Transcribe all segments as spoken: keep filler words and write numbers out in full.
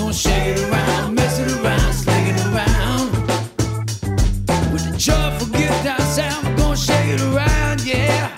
gonna shake it around, mess it around, sling it around. With the joyful guitar sound, we're gonna shake it around, yeah.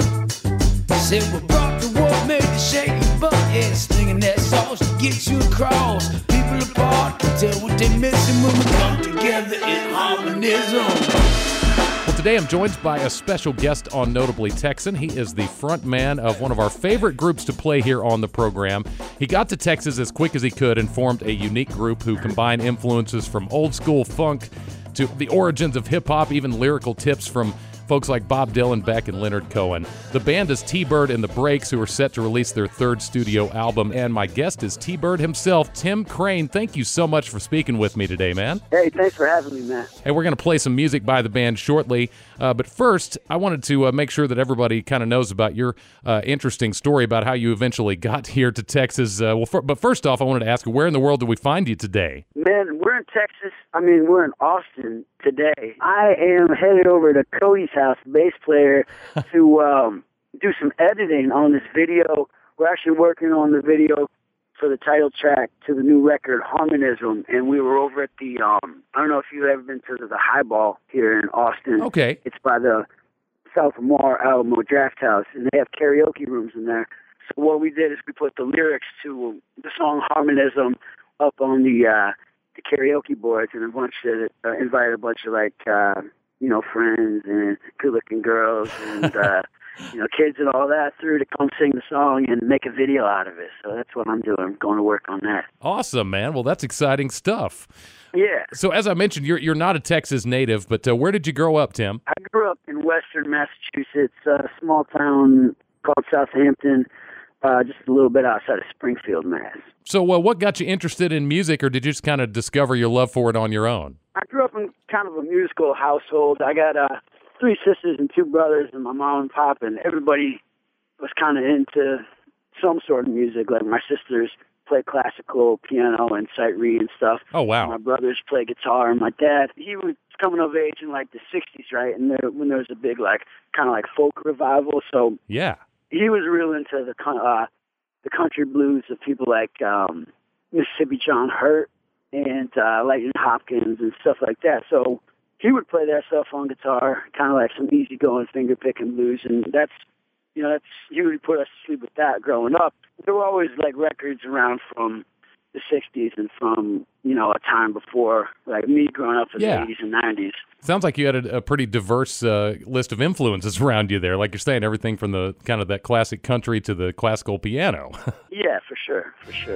Said we brought the wolf, made the shake your butt, yeah. Slinging that sauce to get you across. People apart can tell what they missing when we come together in harmonism. Well, today I'm joined by a special guest on Notably Texan. He is the front man of one of our favorite groups to play here on the program. He got to Texas as quick as he could and formed a unique group who combine influences from old school funk to the origins of hip-hop, even lyrical tips from folks like Bob Dylan, Beck, and Leonard Cohen. The band is T-Bird and the Breaks, who are set to release their third studio album, and my guest is T-Bird himself, Tim Crane. Thank you so much for speaking with me today, man. Hey, thanks for having me, man. Hey, we're going to play some music by the band shortly, uh, but first, I wanted to uh, make sure that everybody kind of knows about your uh, interesting story about how you eventually got here to Texas. Uh, well, for, but first off, I wanted to ask, where in the world did we find you today? Man, we're in Texas. I mean, we're in Austin today. I am headed over to Cody's house, bass player, to um, do some editing on this video. We're actually working on the video for the title track to the new record, Harmonism, and we were over at the, um, I don't know if you've ever been to the Highball here in Austin. Okay. It's by the South Lamar Alamo Draft House, and they have karaoke rooms in there. So what we did is we put the lyrics to the song Harmonism up on the uh, the karaoke boards, and a bunch of uh, invited a bunch of like uh, you know friends and good-looking girls and uh, you know kids and all that through to come sing the song and make a video out of it. So that's what I'm doing. I'm going to work on that. Awesome, man. Well, that's exciting stuff. Yeah. So as I mentioned, you're you're not a Texas native, but uh, where did you grow up, Tim? I grew up in Western Massachusetts, a small town called Southampton, uh, just a little bit outside of Springfield, Mass. So uh, what got you interested in music, or did you just kind of discover your love for it on your own? I grew up in kind of a musical household. I got uh, three sisters and two brothers, and my mom and pop, and everybody was kind of into some sort of music. Like my sisters play classical piano and sight read and stuff. Oh, wow. My brothers play guitar, and my dad, he was coming of age in like the sixties, right? And there, when there was a big like kind of like folk revival, so yeah, he was real into the uh, the country blues of people like um, Mississippi John Hurt and uh, Lightning Hopkins and stuff like that. So he would play that stuff on guitar, kind of like some easygoing finger picking blues, and that's you know that's he would put us to sleep with that growing up. There were always like records around from the sixties and from you know a time before, like me growing up in yeah. the eighties and nineties. Sounds like you had a, a pretty diverse uh, list of influences around you there. Like you're saying, everything from the kind of that classic country to the classical piano. Yeah, for sure, for sure.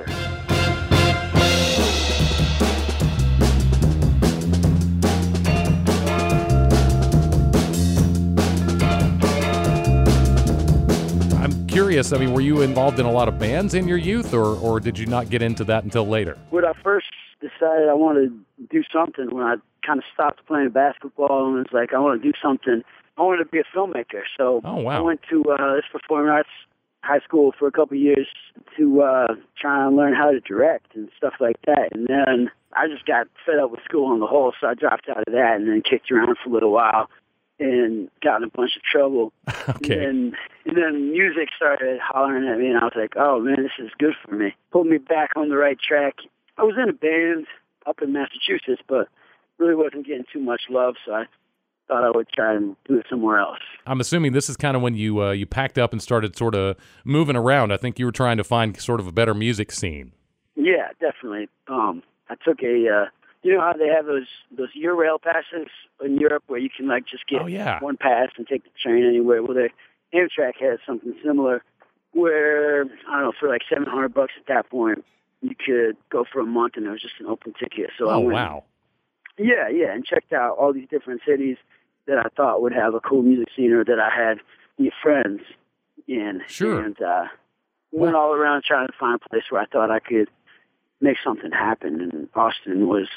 I'm curious, I mean, were you involved in a lot of bands in your youth, or, or did you not get into that until later? When I first decided I wanted to do something, when I kind of stopped playing basketball and was like, I want to do something, I wanted to be a filmmaker. So oh, wow. I went to uh, this performing arts high school for a couple of years to uh, try and learn how to direct and stuff like that. And then I just got fed up with school on the whole, so I dropped out of that and then kicked around for a little while and got in a bunch of trouble. Okay. And then, and then music started hollering at me, and I was like, oh, man, this is good for me. Pulled me back on the right track. I was in a band up in Massachusetts, but really wasn't getting too much love, so I thought I would try and do it somewhere else. I'm assuming this is kind of when you uh, you packed up and started sort of moving around. I think you were trying to find sort of a better music scene. Yeah, definitely. Um, I took a, uh, you know how they have those those Eurail passes in Europe where you can like just get oh, yeah. one pass and take the train anywhere? Well, the Amtrak has something similar where, I don't know, for like seven hundred bucks at that point, you could go for a month and there was just an open ticket. So oh, I went, wow. Yeah, yeah, and checked out all these different cities that I thought would have a cool music scene or that I had any friends in. Sure. And uh, went all around trying to find a place where I thought I could make something happen, and Austin was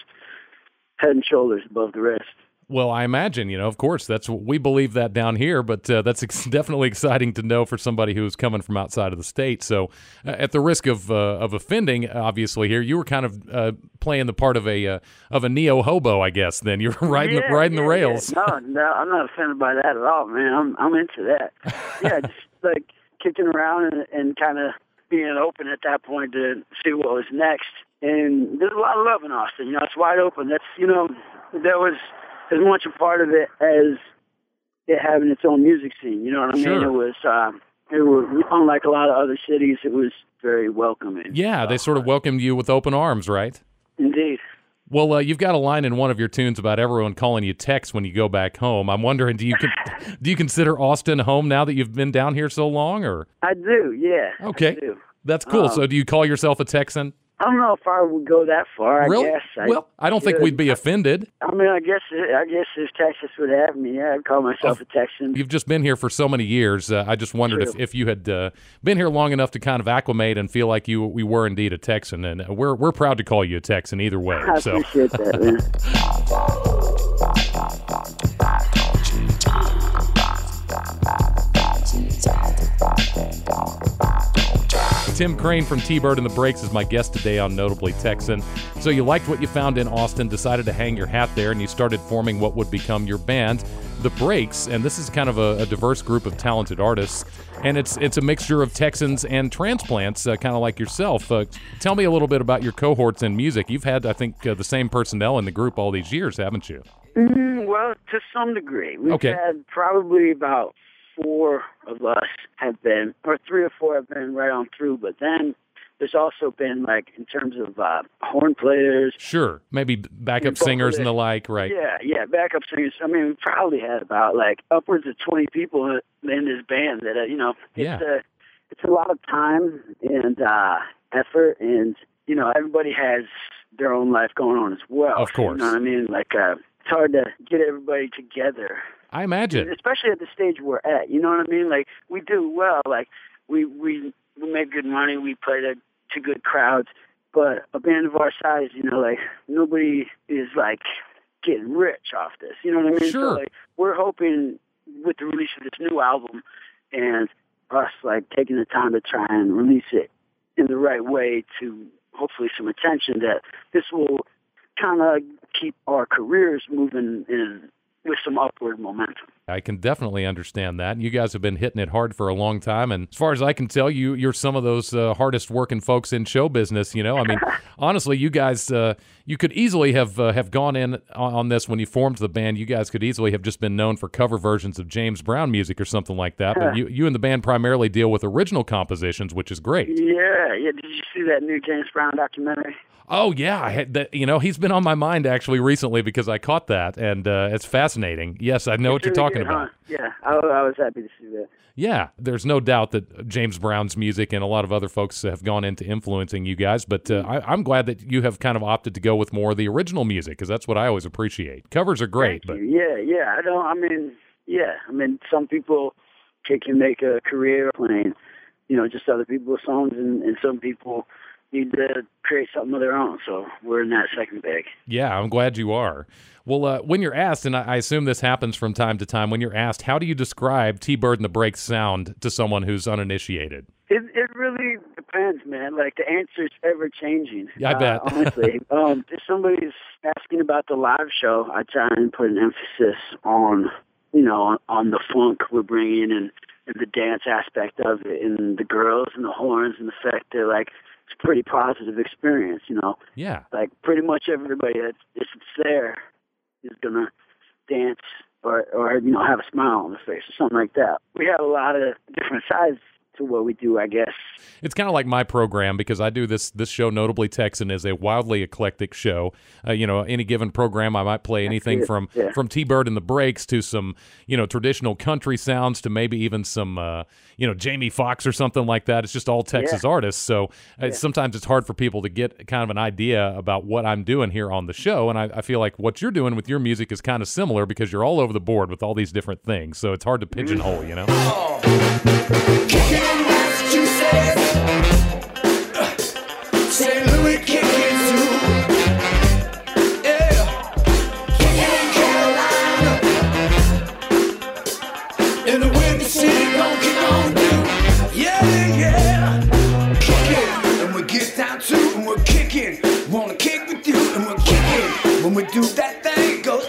head and shoulders above the rest. Well, I imagine, you know, of course, that's we believe that down here, but uh, that's ex- definitely exciting to know for somebody who's coming from outside of the state. So, uh, at the risk of uh, of offending, obviously, here you were kind of uh, playing the part of a uh, of a neo hobo, I guess. Then you're riding yeah, the, riding yeah, the rails. Yeah. No, no, I'm not offended by that at all, man. I'm I'm into that. Yeah, just like kicking around and, and kind of being open at that point to see what was next. And there's a lot of love in Austin. You know, it's wide open. That's, you know, there was as much a part of it as it having its own music scene. You know what I mean? Sure. It was, um, it was, unlike a lot of other cities, it was very welcoming. Yeah, they sort of welcomed you with open arms, right? Indeed. Well, uh, you've got a line in one of your tunes about everyone calling you Tex when you go back home. I'm wondering, do you con- do you consider Austin home now that you've been down here so long, or? I do, yeah. Okay, I do. That's cool. Um, so do you call yourself a Texan? I don't know if I would go that far. I Really? guess. I Well, I don't think should. we'd be offended. I mean, I guess I guess if Texas would have me, yeah, I'd call myself Oh, a Texan. You've just been here for so many years. Uh, I just wondered if, True. if you had uh, been here long enough to kind of acclimate and feel like you we were indeed a Texan. And we're we're proud to call you a Texan either way. I So. appreciate that, man. Tim Crane from T-Bird and the Breaks is my guest today on Notably Texan. So you liked what you found in Austin, decided to hang your hat there, and you started forming what would become your band, The Breaks. And this is kind of a, a diverse group of talented artists, and it's it's a mixture of Texans and transplants, uh, kind of like yourself. Uh, tell me a little bit about your cohorts in music. You've had, I think, uh, the same personnel in the group all these years, haven't you? Mm, well, to some degree. We've Okay. had probably about four of us have been, or three or four have been right on through, but then there's also been, like, in terms of uh, horn players. Sure. Maybe b- backup Vocalists. singers and the like, right? Yeah, yeah, backup singers. I mean, we probably had about, like, upwards of twenty people in this band that, uh, you know, it's, Yeah. a, it's a lot of time and uh, effort, and, you know, everybody has their own life going on as well. Of course. You know what I mean? Like, uh, it's hard to get everybody together. I imagine. Especially at the stage we're at, you know what I mean? Like, we do well. Like, we we we make good money. We play to, to good crowds. But a band of our size, you know, like, nobody is, like, getting rich off this. You know what I mean? Sure. So, like, we're hoping with the release of this new album and us, like, taking the time to try and release it in the right way to hopefully some attention, that this will kind of keep our careers moving in with some upward momentum. I can definitely understand that. You guys have been hitting it hard for a long time, and as far as I can tell, you you're some of those uh, hardest working folks in show business. You know, I mean, honestly, you guys, uh, you could easily have uh, have gone in on, on this when you formed the band. You guys could easily have just been known for cover versions of James Brown music or something like that. But you you and the band primarily deal with original compositions, which is great. Yeah, yeah. Did you see that new James Brown documentary? Oh yeah, I had that. You know, he's been on my mind actually recently because I caught that, and uh, it's fascinating. Yes, I know what you're Really talking good, about. huh? Yeah, I, I was happy to see that. Yeah, there's no doubt that James Brown's music and a lot of other folks have gone into influencing you guys, but uh, I, I'm glad that you have kind of opted to go with more of the original music, because that's what I always appreciate. Covers are great, Thank but you. yeah, yeah. I don't. I mean, yeah. I mean, some people can, can make a career playing, you know, just other people's songs, and, and some people need to create something of their own. So we're in that second bag. yeah, I'm glad you are. Well, uh, when you're asked, and I, I assume this happens from time to time, when you're asked, how do you describe T-Bird and the Breaks sound to someone who's uninitiated? It it really depends, man. Like, the answer's ever changing. Yeah, I bet. Uh, honestly, um, if somebody's asking about the live show, I try and put an emphasis on, you know, on, on the funk we're bringing and, and the dance aspect of it, and the girls and the horns and the fact that, like, it's a pretty positive experience. You know, Yeah. like, pretty much everybody that's if it's there is gonna dance or or you know have a smile on their face or something like that. We have a lot of different sides to what we do, I guess. It's kind of like my program, because I do this this show, Notably Texan, is a wildly eclectic show. Uh, you know, any given program, I might play anything it. from Yeah. from T-Bird and the Breaks to some, you know, traditional country sounds to maybe even some, uh, you know, Jamie Foxx or something like that. It's just all Texas artists. So uh, sometimes it's hard for people to get kind of an idea about what I'm doing here on the show. And I, I feel like what you're doing with your music is kind of similar, because you're all over the board with all these different things. So it's hard to pigeonhole, you know? Kicking in Massachusetts, Saint Louis kicking too. Yeah, kicking in Carolina, in the Windy City, gon' kick on through. Yeah, yeah, kicking, and we get down to, and we're kicking. Wanna kick with you, and we're kicking. When we do that thing, it goes.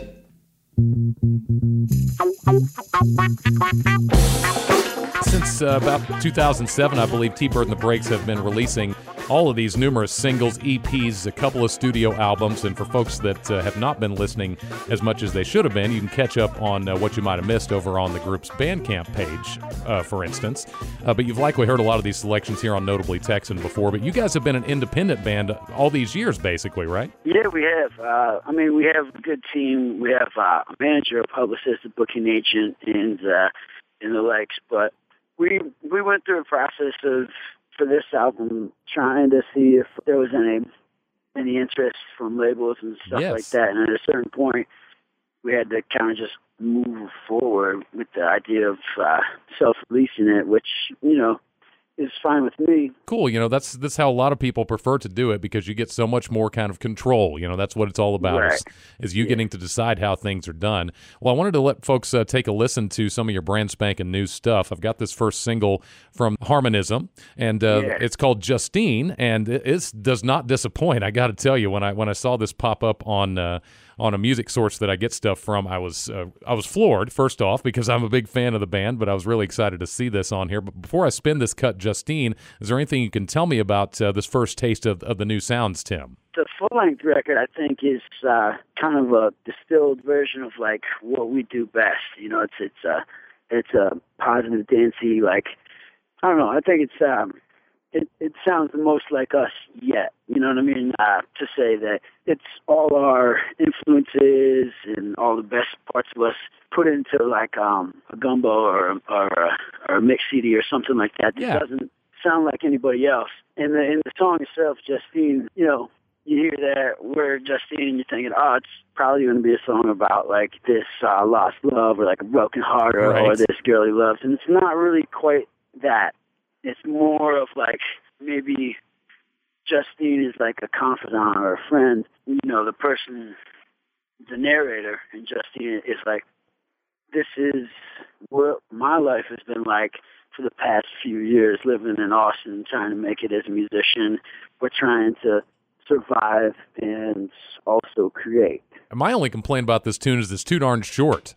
Since uh, uh, about two thousand seven, I believe, T-Bird and the Breaks have been releasing all of these numerous singles, E Ps, a couple of studio albums, and for folks that uh, have not been listening as much as they should have been, you can catch up on uh, what you might have missed over on the group's Bandcamp page, uh, for instance. Uh, but you've likely heard a lot of these selections here on Notably Texan before, but you guys have been an independent band all these years, basically, right? Yeah, we have. Uh, I mean, we have a good team. We have uh, a manager, a publicist, a booking agent, and uh, and the likes. But we we went through a process of, for this album, trying to see if there was any any interest from labels and stuff Yes. like that. And at a certain point, we had to kind of just move forward with the idea of uh, self-releasing it, which, you know, is fine with me. Cool. You know, that's that's how a lot of people prefer to do it, because you get so much more kind of control. You know, that's what it's all about, Right. is, is you Yeah. getting to decide how things are done. Well, I wanted to let folks uh, take a listen to some of your brand spanking new stuff. I've got this first single from Harmonism, and uh, Yeah. it's called Justine, and it is, does not disappoint. I got to tell you, when I when I saw this pop up on uh, on a music source that I get stuff from, I was uh, I was floored, first off, because I'm a big fan of the band, but I was really excited to see this on here. But before I spin this cut, Justine, is there anything you can tell me about uh, this first taste of, of the new sounds, Tim? The full-length record, I think, is uh, kind of a distilled version of, like, what we do best. You know, it's it's a, it's a positive, dancey, like, I don't know, I think it's, um, it, it sounds the most like us yet. You know what I mean? Uh, to say that it's all our influences and all the best parts of us put into, like, um, a gumbo or, or, a, or a mix C D or something like that. It Yeah. doesn't sound like anybody else. And the, in the song itself, Justine, you know, you hear that word Justine, and you're thinking, oh, it's probably going to be a song about, like, this uh, lost love or, like, a broken heart or, Right. or this girl he loves. And it's not really quite that. It's more of, like, maybe Justine is like a confidant or a friend. You know, the person, the narrator, and Justine is like, this is what my life has been like for the past few years, living in Austin, trying to make it as a musician. We're trying to survive and also create. My only complaint about this tune is it's too darn short.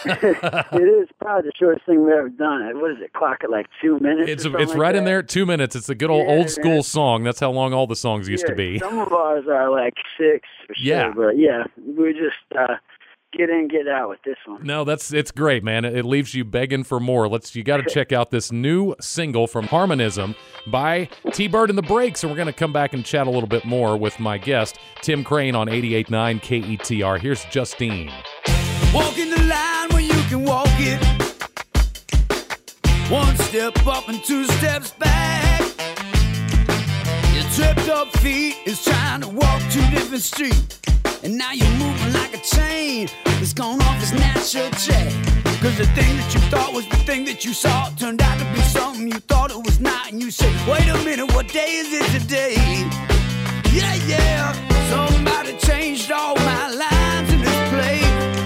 It is probably the shortest thing we've ever done. What is it, clock at like two minutes? It's or something it's like right in that? there at two minutes. It's a good old Yeah, old school man. song. That's how long all the songs used Yeah, to be. Some of ours are like six or Yeah. so, but yeah, we're just uh, get in, get out with this one. No, that's it's great, man. It, it leaves you begging for more. Let's you got to check out this new single from Harmonism by T-Bird and the Breaks, and we're going to come back and chat a little bit more with my guest, Tim Crane, on eighty-eight point nine K E T R. Here's Justine. Walking the line where you can walk it. One step up and two steps back. Your tripped up feet is trying to walk two different streets. And now you're moving like a chain that's gone off its natural track. Cause the thing that you thought was the thing that you saw turned out to be something you thought it was not. And you say, wait a minute, what day is it today? Yeah, yeah, somebody changed all my lines in this play.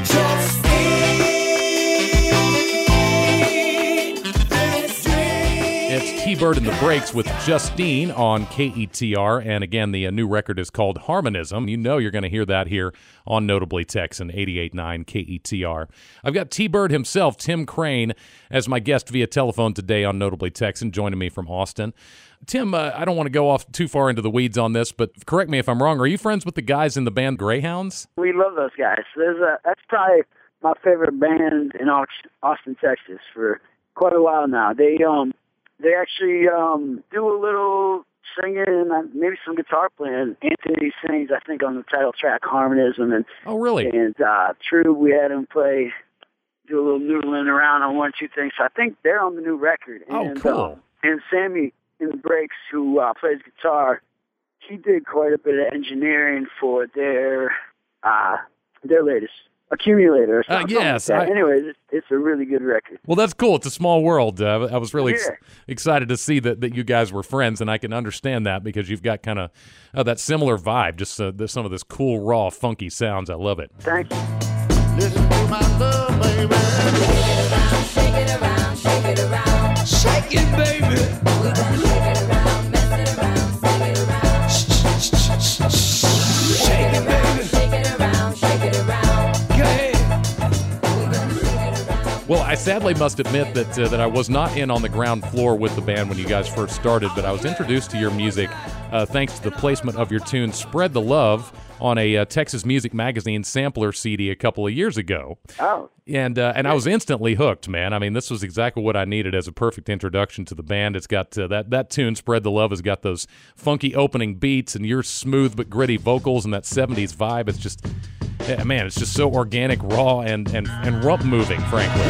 It's T-Bird and the Breaks with Justine on K E T R, and again, the uh, new record is called Harmonism. You know you're going to hear that here on Notably Texan, eighty-eight point nine K E T R. I've got T-Bird himself, Tim Crane, as my guest via telephone today on Notably Texan, joining me from Austin. Tim, uh, I don't want to go off too far into the weeds on this, but correct me if I'm wrong. Are you friends with the guys in the band Greyhounds? We love those guys. There's a that's probably my favorite band in Austin, Texas for quite a while now. They um they actually um do a little singing and maybe some guitar playing. Anthony sings, I think, on the title track Harmonism, and Oh, really? and uh, True, we had him play do a little noodling around on one or two things. So I think they're on the new record. Oh, and, cool. Uh, and Sammy in the Breaks, who uh, plays guitar, he did quite a bit of engineering for their uh, their latest Accumulator or Uh, something. yes, like that. I- Anyways, it's, it's a really good record. Well, that's cool. It's a small world. Uh, I was really ex- Yeah. excited to see that, that you guys were friends, and I can understand that because you've got kind of uh, that similar vibe, just uh, there's some of this cool, raw, funky sounds. I love it. Thank you. Listen to my love, baby. Shake it around, shake it around, shake it around. Shake it, baby. We're gonna shake it around, mess it around, shake it around. Shake it, baby. Shake it around, shake it around. Well, I sadly must admit that uh, that I was not in on the ground floor with the band when you guys first started, but I was introduced to your music uh, thanks to the placement of your tune "Spread the Love" on a uh, Texas Music Magazine sampler C D a couple of years ago. Oh. And uh, and I was instantly hooked, man. I mean, this was exactly what I needed as a perfect introduction to the band. It's got uh, that that tune, "Spread the Love," has got those funky opening beats and your smooth but gritty vocals and that seventies vibe. It's just, yeah, man, it's just so organic, raw, and and and rump moving, frankly.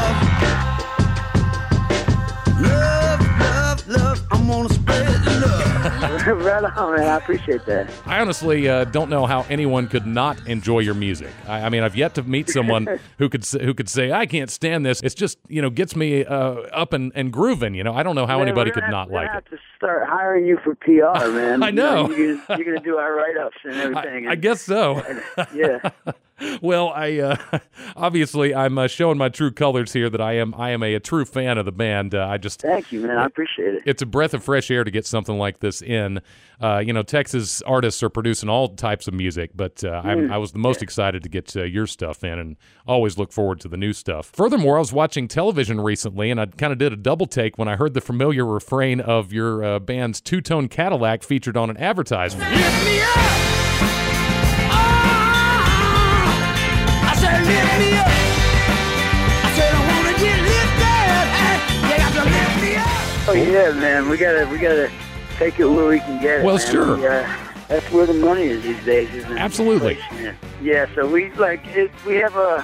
Love, love, love, I'm gonna spread love. Right on, man. I appreciate that. I honestly uh, don't know how anyone could not enjoy your music. I, I mean, I've yet to meet someone who could say, who could say, "I can't stand this." It's just, you know, gets me uh, up and, and grooving. You know, I don't know how Man, anybody we're could gonna not have, like we're it. gonna have to start hiring you for P R, man. I know. You know, you're, you're gonna do our write-ups and everything. I, I guess so. Yeah. Well, I uh, obviously I'm uh, showing my true colors here that I am I am a, a true fan of the band. Uh, I just Thank you, man. I appreciate it. It's a breath of fresh air to get something like this in. Uh, you know, Texas artists are producing all types of music, but uh, I'm, Mm. I was the most excited to get uh, your stuff in, and always look forward to the new stuff. Furthermore, I was watching television recently, and I kind of did a double take when I heard the familiar refrain of your uh, band's two-tone Cadillac featured on an advertisement. Lift me up. I said, lift me up. I said, I wanna get lifted. Hey, you got to lift me up. Oh yeah, man. We gotta we gotta take it where we can get it. Well, man. sure. We, uh, that's where the money is these days, isn't it? Absolutely. Yeah. Yeah. So we like it, we have a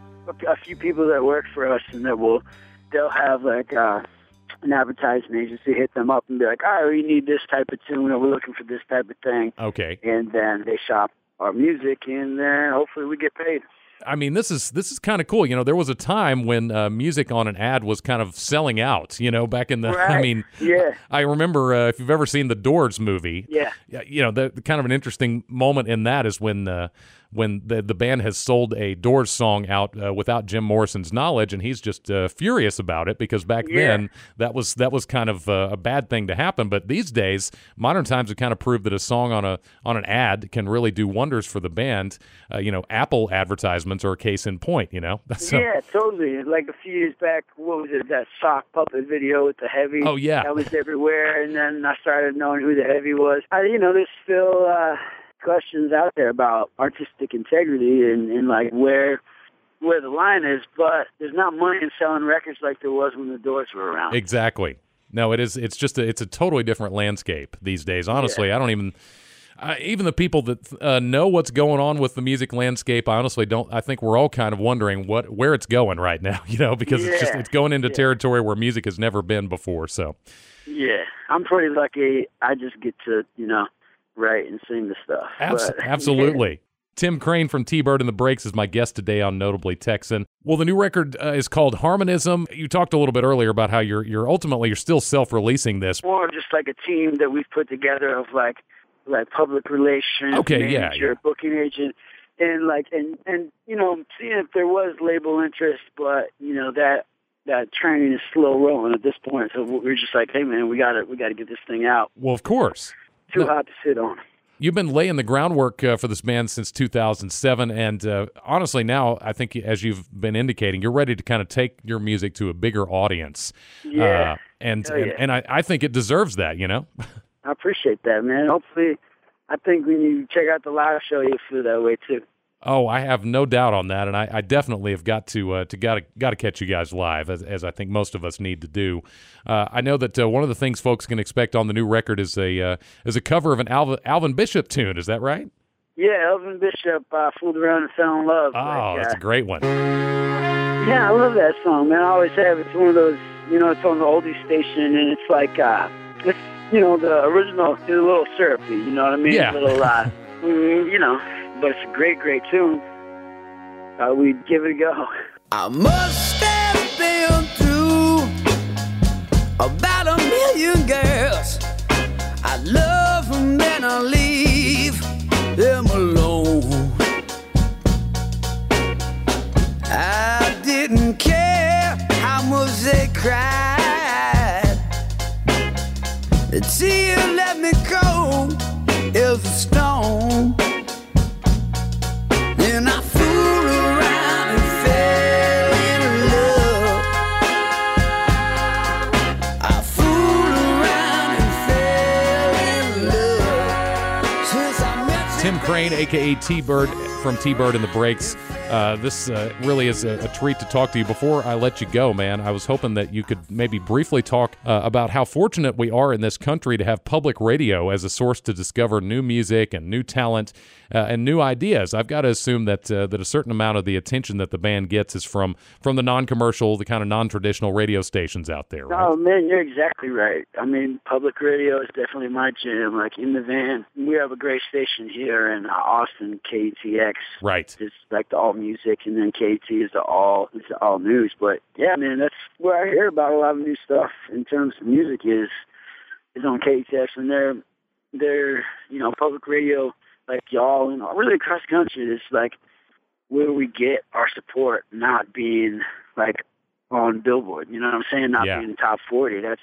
a few people that work for us, and that will they'll have like uh, an advertising agency hit them up and be like, "Oh, we need this type of tune, or we're looking for this type of thing." Okay. And then they shop our music, and then hopefully we get paid. I mean, this is this is kind of cool. You know, there was a time when uh, music on an ad was kind of selling out. You know, back in the. Right. I mean, Yeah. I remember uh, if you've ever seen the Doors movie. Yeah. Yeah. You know, the, the kind of an interesting moment in that is when uh, when the the band has sold a Doors song out uh, without Jim Morrison's knowledge, and he's just uh, furious about it because back Yeah. then that was that was kind of uh, a bad thing to happen. But these days, modern times have kind of proved that a song on a on an ad can really do wonders for the band. Uh, you know, Apple advertisements are a case in point. You know. So, Yeah, totally. Like a few years back, what was it, that sock puppet video with the Heavy? Oh, yeah. That was everywhere, and then I started knowing who the Heavy was. I, you know, there's still uh, questions out there about artistic integrity and, and like where where the line is, but there's not money in selling records like there was when the Doors were around. Exactly. No, it is. It's just a, it's a totally different landscape these days. Honestly, Yeah. I don't even. Uh, even the people that uh, know what's going on with the music landscape, I honestly don't. I think we're all kind of wondering what where it's going right now. You know, because it's just Yeah. it's going into Yeah. territory where music has never been before. So, Yeah, I'm pretty lucky. I just get to, you know, write and sing the stuff. abs- But- absolutely. Tim Crane from T-Bird and the Breaks is my guest today on Notably Texan. Well, the new record uh, is called Harmonism. You talked a little bit earlier about how you're you're ultimately you're still self-releasing this. More just like a team that we've put together of like like public relations, Okay, yeah, manager, yeah. booking agent, and like and and you know seeing if there was label interest, but you know that that train is slow rolling at this point. So we're just like, hey man, we got to we got to get this thing out. Well, of course. Too No. hot to sit on. You've been laying the groundwork uh, for this band since two thousand seven, and uh, honestly, now I think, as you've been indicating, you're ready to kind of take your music to a bigger audience. Yeah. Uh, and Hell yeah. and, and I, I think it deserves that, you know? I appreciate that, man. Hopefully, I think when you check out the live show, you'll feel that way too. Oh, I have no doubt on that, and I, I definitely have got to uh, to got to got to catch you guys live, as, as I think most of us need to do. Uh, I know that uh, one of the things folks can expect on the new record is a uh, is a cover of an Alvin, Alvin Bishop tune. Is that right? Yeah, Elvin Bishop uh, fooled around and fell in love. Oh, like, that's uh, a great one. Yeah, I love that song, man. I always have. It's one of those, you know, it's on the oldies station, and it's like, uh, it's, you know, the original is a little syrupy, you know what I mean? Yeah. A little, uh, mm, you know, but it's a great, great tune. Uh, we give it a go. I must have been through about a million girls. I love them and I leave them alone. I didn't care how much they cried. Until you let me go as a stone. And I fooled around and fell in love. Tim Crane, a k a. T-Bird from T-Bird and the Breaks. Uh, this uh, really is a, a treat to talk to you. Before I let you go, man, I was hoping that you could maybe briefly talk uh, about how fortunate we are in this country to have public radio as a source to discover new music and new talent uh, and new ideas. I've got to assume that uh, that a certain amount of the attention that the band gets is from, from the non-commercial, the kind of non-traditional radio stations out there, right? Oh, man, you're exactly right. I mean, public radio is definitely my jam. Like, in the van, we have a great station here in Austin, K E T X. Right. It's like the all music, and then K T is the all it's the all news. But yeah, man, that's where I hear about a lot of new stuff in terms of music is is on K T X, and they're they're you know public radio like y'all and really across the country is like where we get our support, not being like on Billboard. You know what I'm saying? Not Yeah. being top forty. That's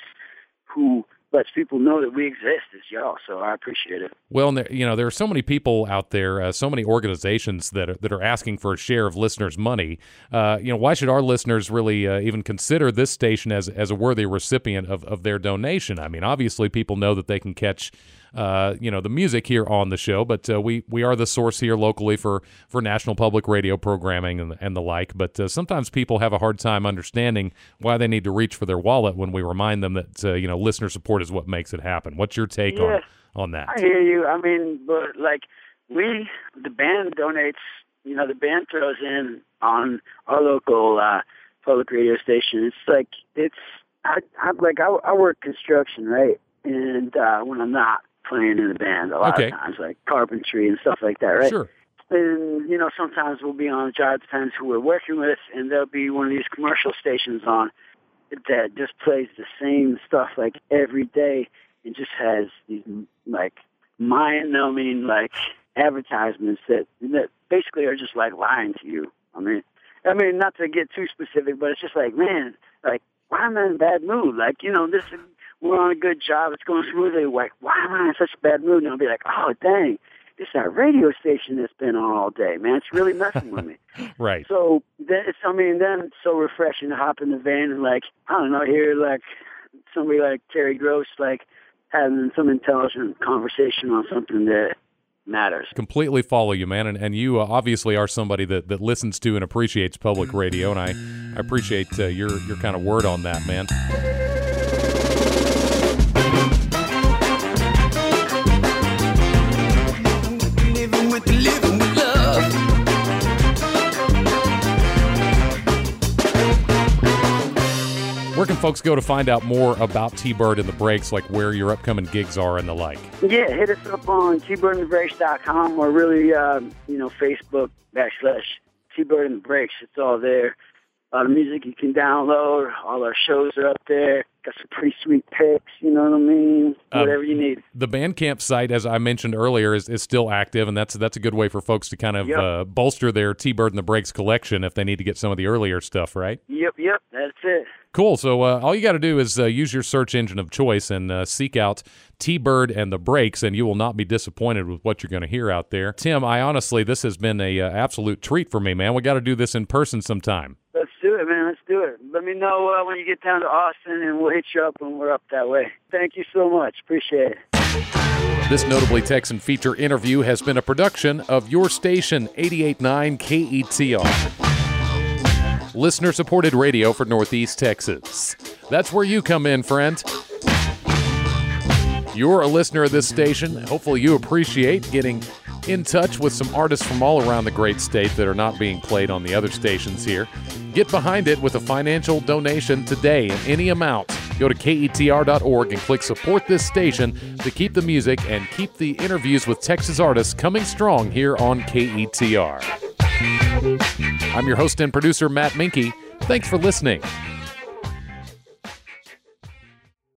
who lets people know that we exist is y'all. So I appreciate it. Well, and there, you know, there are so many people out there, uh, so many organizations that are, that are asking for a share of listeners' money. Uh, you know, why should our listeners really uh, even consider this station as as a worthy recipient of, of their donation? I mean, obviously, people know that they can catch, uh, you know, the music here on the show, but uh, we we are the source here locally for, for national public radio programming and and the like. But uh, sometimes people have a hard time understanding why they need to reach for their wallet when we remind them that uh, you know listener support is what makes it happen. What's your take Yeah. on on that? I hear you. I mean, but like we, the band donates. You know, the band throws in on our local uh, public radio station. It's like it's. I, I like I, I work construction, right? And uh, when I'm not playing in the band, a lot Okay. of times, like carpentry and stuff like that, right? Sure. And you know, sometimes we'll be on a job. Depends who we're working with, and there'll be one of these commercial stations on that just plays the same stuff like every day. It just has these like mind-numbing like advertisements that that basically are just like lying to you. I mean, I mean not to get too specific, but it's just like, man, like why am I in a bad mood? Like you know, this is, we're on a good job, it's going smoothly. Like why am I in such a bad mood? And I'll be like, oh dang, this is that radio station that's been on all day, man. It's really messing with me. Right. So then it's, I mean, then it's so refreshing to hop in the van and like I don't know, hear like somebody like Terry Gross like having some intelligent conversation on something that matters. Completely follow you, man, and and you uh, obviously are somebody that, that listens to and appreciates public radio, and I, I appreciate uh, your your kind of word on that, man. Living with living with love. Where can folks go to find out more about T-Bird and the Breaks, like where your upcoming gigs are and the like? Yeah, hit us up on T Bird and the Breaks dot com or really, um, you know, Facebook backslash T-Bird and the Breaks. It's all there. A lot of music you can download. All our shows are up there. Got some pretty sweet pics, you know what I mean? Whatever Um, you need. The Bandcamp site, as I mentioned earlier, is, is still active, and that's that's a good way for folks to kind of Yep. uh, bolster their T-Bird and the Breaks collection if they need to get some of the earlier stuff, right? Yep, yep, that's it. Cool. So uh, all you got to do is uh, use your search engine of choice and uh, seek out T-Bird and the Breaks, and you will not be disappointed with what you're going to hear out there. Tim, I honestly, this has been a uh, absolute treat for me, man. We got to do this in person sometime. Let's do it, man. Let's do it. Let me know uh, when you get down to Austin, and we'll hit you up when we're up that way. Thank you so much. Appreciate it. This Notably Texan feature interview has been a production of your station, eighty-eight point nine K E T R. Listener-supported radio for Northeast Texas. That's where you come in, friend. You're a listener of this station. Hopefully you appreciate getting in touch with some artists from all around the great state that are not being played on the other stations here. Get behind it with a financial donation today in any amount. Go to K E T R dot org and click Support This Station to keep the music and keep the interviews with Texas artists coming strong here on K E T R. I'm your host and producer, Matt Minke. Thanks for listening.